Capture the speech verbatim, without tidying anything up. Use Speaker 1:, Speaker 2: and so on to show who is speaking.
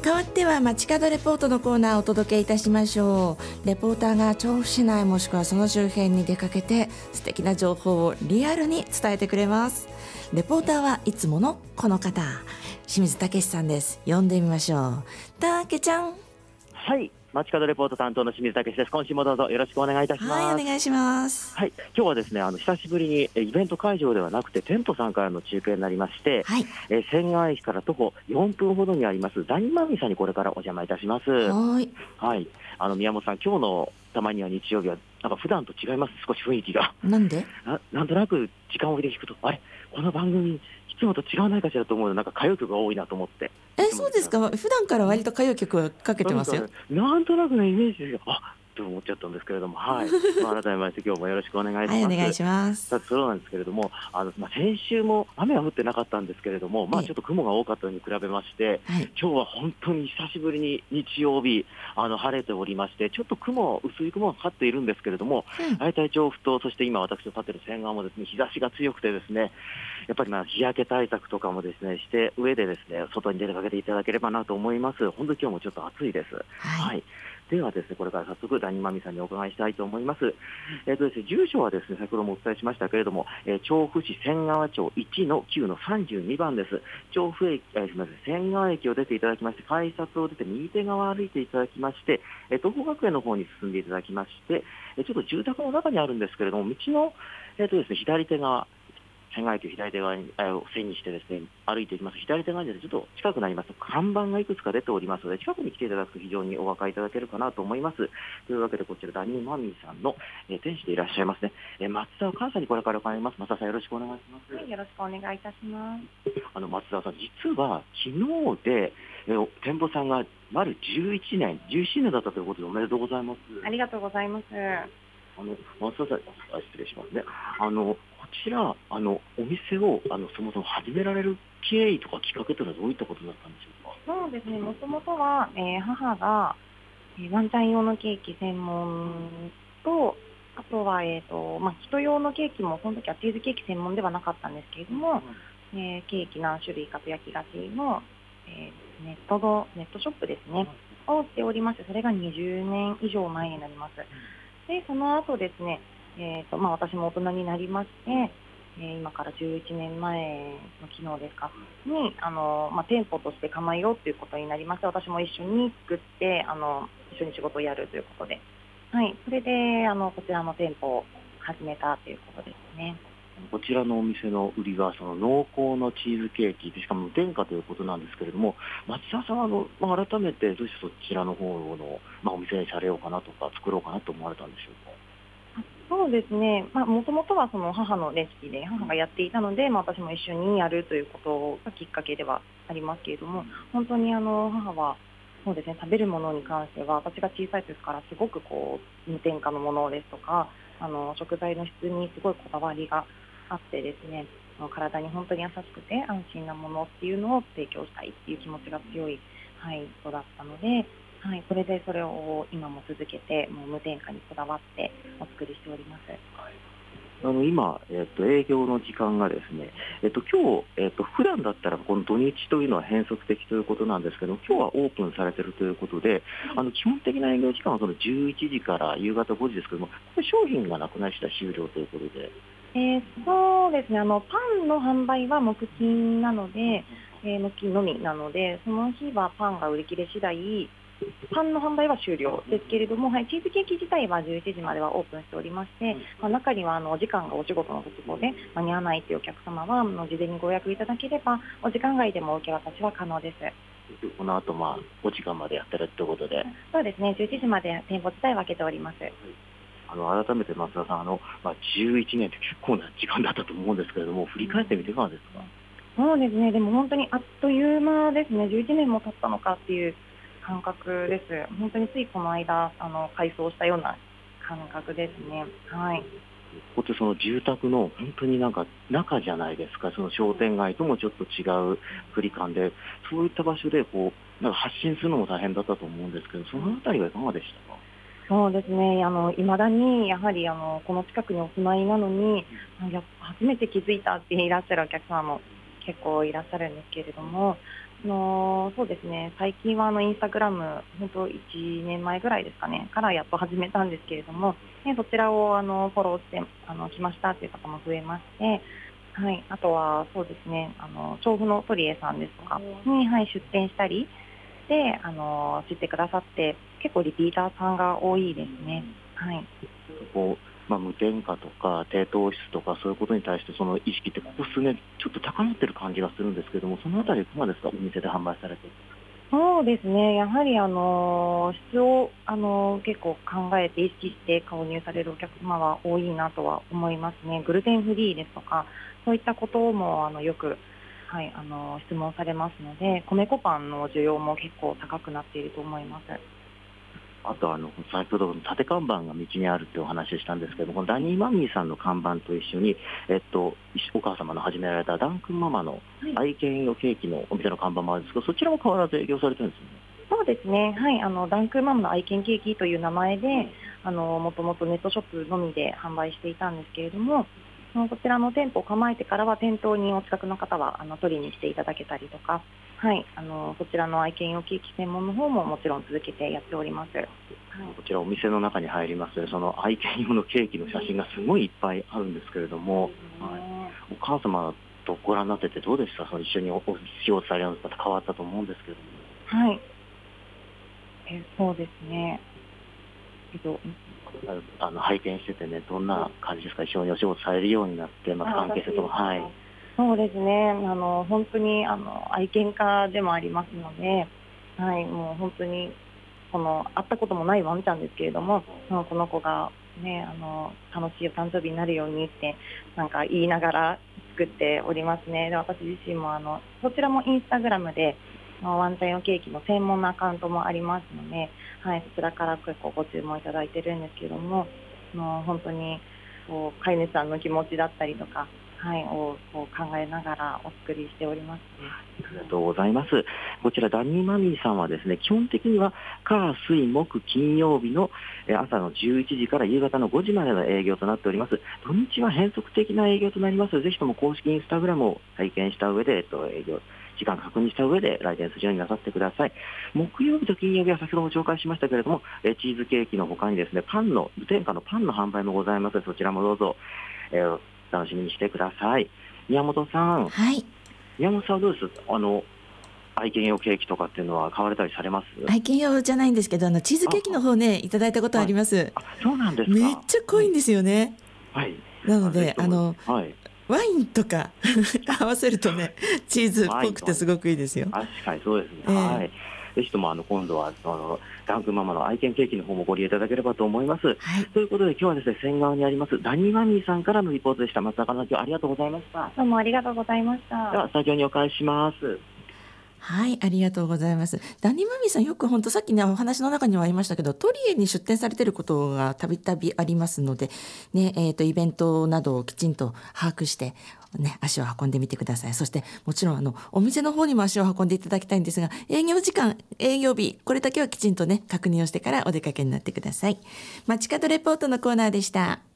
Speaker 1: 代わっては街角レポートのコーナーをお届けいたしましょう。レポーターが調布市内もしくはその周辺に出かけて素敵な情報をリアルに伝えてくれます。レポーターはいつものこの方、清水武さんです。呼んでみましょう。たけちゃん。
Speaker 2: はい、街角レポート担当の清水武です。今週もどうぞよろしくお願いいたします。
Speaker 1: はい、お願いします。
Speaker 2: はい、今日はですね、あの久しぶりにイベント会場ではなくて店舗さんからの中継になりまして、
Speaker 1: はい、
Speaker 2: えー、仙川駅から徒歩よんぷんほどにありますダニマミさんにこれからお邪魔いたします。
Speaker 1: はい、
Speaker 2: はい、あの宮本さん、今日のたまには日曜日はなんか普段と違います。少し雰囲気が
Speaker 1: なんで
Speaker 2: な, なんとなく時間を置いて聞くと、あれこの番組いつもと違わないかしらと思うの、なんか歌謡曲が多いなと思って。
Speaker 1: え、そうですか。普段から割と歌謡曲をかけてますよ。
Speaker 2: なんかね、なんとなくのイメージですよ。あと思っちゃったんですけれども、はい、まあ、改めまして今日もよろしくお願いします。
Speaker 1: はい、お願いします。
Speaker 2: さてそうなんですけれども、あの、まあ、先週も雨は降ってなかったんですけれども、まあ、ちょっと雲が多かったのに比べまして、
Speaker 1: はい、
Speaker 2: 今日は本当に久しぶりに日曜日あの晴れておりまして、ちょっと雲薄い雲がかかっているんですけれども、
Speaker 1: うん、
Speaker 2: 大体調布とそして今私の立っている仙川もですね、日差しが強くてですね、やっぱりまあ日焼け対策とかもですねして上でですね外に出かけていただければなと思います。本当に今日もちょっと暑いです。
Speaker 1: はい、
Speaker 2: はい、ではですね、これから早速ダニマミさんにお伺いしたいと思います。えーとですね、住所はですね、先ほどもお伝えしましたけれども、えー、調布市仙川町いちのきゅうのさんじゅうにばんです。調布駅、えー、すみません、仙川駅を出ていただきまして、改札を出て右手側を歩いていただきまして、えー、東邦学園の方に進んでいただきまして、えー、ちょっと住宅の中にあるんですけれども、道の、えーとですね、左手側、仙川駅を左手側に背にしてですね歩いていきます。左手側にちょっと近くなりますと看板がいくつか出ておりますので、近くに来ていただくと非常にお分かりいただけるかなと思います。というわけでこちらダニーマミーさんの、えー、店主でいらっしゃいますね、えー、松田寛さんにこれから伺います。松田さんよろしくお願いします。
Speaker 3: はい、よろしくお願いいたします。
Speaker 2: あの松田さん、実は昨日で、えー、店舗さんが丸じゅういちねんじゅうななねんだったということでおめでとうございます。
Speaker 3: ありがとうございます。
Speaker 2: あの松田さん、あ、失礼しますね。あのこちらあのお店をあのそもそも始められる経緯とかきっかけというのはどういったことだったんでしょうか。
Speaker 3: そうですね、もともとは、えー母が、えーワンちゃん用のケーキ専門と、あとは、えーとまあ、人用のケーキも、その時はチーズケーキ専門ではなかったんですけれども、えーケーキ何種類かと焼き菓子の、えーネットのネットショップですね、をしておりまして、それがにじゅうねん以上前になります。で、その後ですね、えーとまあ、私も大人になりまして、えー今からじゅういちねんまえの昨日ですかにあの、まあ、店舗として構えようということになりまして、私も一緒に作ってあの一緒に仕事をやるということで、はい、それであのこちらの店舗を始めたということですね。
Speaker 2: こちらのお店の売りがその濃厚のチーズケーキで、しかも無添加ということなんですけれども、松田さんはあの、まあ、改めてどうしてそちらの方の、まあ、お店にされようかなとか作ろうかなと思われたんでしょうか。
Speaker 3: そうですね、もともとはその母のレシピで母がやっていたので、まあ、私も一緒にやるということがきっかけではありますけれども、本当にあの母はそうですね、食べるものに関しては私が小さい時からすごくこう無添加のものですとか、あの食材の質にすごいこだわりがあってですね、体に本当に優しくて安心なものっていうのを提供したいっていう気持ちが強い、はい、人だったので、はい、それでそれを今も続けて、もう無添加にこだわってお作りしております。
Speaker 2: あの今、えっと、営業の時間がですね、えっと、今日、えっと、普段だったらこの土日というのは変則的ということなんですけど、今日はオープンされているということで、あの基本的な営業時間はそのじゅういちじから夕方ごじですけども、これ商品がなくなりしたら終了ということで。
Speaker 3: えー、そうですね、あのパンの販売は木金なので、えー、木金のみなので、その日はパンが売り切れ次第パンの販売は終了ですけれども、はい、チーズケーキ自体はじゅういちじまではオープンしておりまして、まあ、中にはあのお時間がお仕事の都合で間に合わないというお客様はあの事前にご予約いただければお時間外でも受け渡しは可能です。
Speaker 2: この後、まあお時間までやってるということで。
Speaker 3: そうですね、じゅういちじまで店舗自体は開けております。
Speaker 2: あの改めて松田さん、あの、まあ、じゅういちねんって結構な時間だったと思うんですけれども、振り返ってみていかがですか。
Speaker 3: そうですね、でも本当にあっという間ですね。じゅういちねんも経ったのかっていう感覚です。本当についこの間あの改装したような感覚ですね。はい。
Speaker 2: ここってその住宅の本当になんか中じゃないですか。その商店街ともちょっと違う距離感で、そういった場所でこうなんか発信するのも大変だったと思うんですけど、そのあたりはいかがでしたか。
Speaker 3: そうですね、あの未だにやはりあのこの近くにお住まいなのに、や初めて気づいたっていらっしゃるお客様も結構いらっしゃるんですけれども、 のそうですね、最近はあのインスタグラム、本当いちねんまえぐらいですかね、からやっと始めたんですけれども、ね、そちらをあのフォローしてあの来ましたという方も増えまして、はい、あとはそうですね、あの調布のトリエさんですとかに、はい、出店したりで、あの知ってくださって、結構リピーターさんが多いですね。はい、
Speaker 2: こう、まあ、無添加とか低糖質とかそういうことに対してその意識ってここ数年ちょっと高まってる感じがするんですけども、そのあたりいかがですか、お店で販売されて。
Speaker 3: そうですね、やはりあの質をあの結構考えて意識して購入されるお客様は多いなとは思いますね。グルテンフリーですとか、そういったこともあのよく、はい、あの質問されますので、米粉パンの需要も結構高くなっていると思います。
Speaker 2: あとあの先ほど縦看板が道にあるってお話ししたんですけども、このダニーマミーさんの看板と一緒に、えっと、お母様の始められたダンクンママの愛犬用ケーキのお店の看板もあるんですけど、そちらも変わらず営業されてるんですよね。
Speaker 3: そうですね、はい、あのダンクマムの愛犬ケーキという名前で、あのもともとネットショップのみで販売していたんですけれども、そのこちらの店舗を構えてからは店頭にお近くの方はあの取りに来ていただけたりとか、はい、あのそちらの愛犬用ケーキ専門の方ももちろん続けてやっております。はい、
Speaker 2: こちらお店の中に入りますと、その愛犬用のケーキの写真がすごいいっぱいあるんですけれども、はい、お母様とご覧になっててどうでした？その一緒にお仕事されるのと変わったと思うんですけれども。
Speaker 3: はい、えそうですね、えっと
Speaker 2: あの拝見しててね、どんな感じですか？一緒にお仕事されるようになって、まあ、関係性とか。はい、
Speaker 3: そうですね、あの本当にあの愛犬家でもありますので、はい、もう本当にこの会ったこともないワンちゃんですけれども、もうこの子が、ね、あの楽しいお誕生日になるようにってなんか言いながら作っておりますね。で、私自身もあのそちらもインスタグラムでワンちゃん用ケーキの専門のアカウントもありますので、はい、そちらから結構ご注文いただいてるんですけども、もう本当にこう飼い主さんの気持ちだったりとか、はい、をこう考えながらお作りしております、ね。
Speaker 2: ありがとうございます。こちらダニーマミーさんはですね、基本的には火水木金曜日の朝のじゅういちじから夕方のごじまでの営業となっております。土日は変則的な営業となります。ぜひとも公式インスタグラムを拝見した上で、えっと、営業時間確認した上で来店するようになさってください。木曜日と金曜日は先ほども紹介しましたけれども、チーズケーキの他にですね、パンの無添加のパンの販売もございます。そちらもどうぞ、えー、楽しみにしてください。宮本さん、
Speaker 1: はい、
Speaker 2: 宮本さんはどうです？あの愛犬用ケーキとかっていうのは買われたりされます？
Speaker 1: 愛犬用じゃないんですけど、あのチーズケーキの方ね、いただいたことあります。
Speaker 2: あ、そうなんですか。
Speaker 1: めっちゃ濃いんですよね。
Speaker 2: はい。
Speaker 1: なので、あの、
Speaker 2: はい、
Speaker 1: ワインとか合わせるとね、チーズっぽくてすごくいいですよ。
Speaker 2: 確かにそうですね。
Speaker 1: えー、
Speaker 2: はい。ぜひともあの今度はあのダンクママの愛犬ケーキの方もご利用いただければと思います。はい、ということで今日はですね、仙川にありますダニーマミーさんからのリポートでした。松坂さん、今日ありがとうございました。
Speaker 3: どうもありがとうございました。
Speaker 2: ではスタジオにお返しします。
Speaker 1: はい、ありがとうございます。ダニーマミーさん、よく本当さっきねお話の中にはありましたけど、トリエに出店されていることがたびたびありますので、ね、えーとイベントなどをきちんと把握してね、足を運んでみてください。そしてもちろんあのお店の方にも足を運んでいただきたいんですが、営業時間、営業日、これだけはきちんとね確認をしてからお出かけになってください。街角レポートのコーナーでした。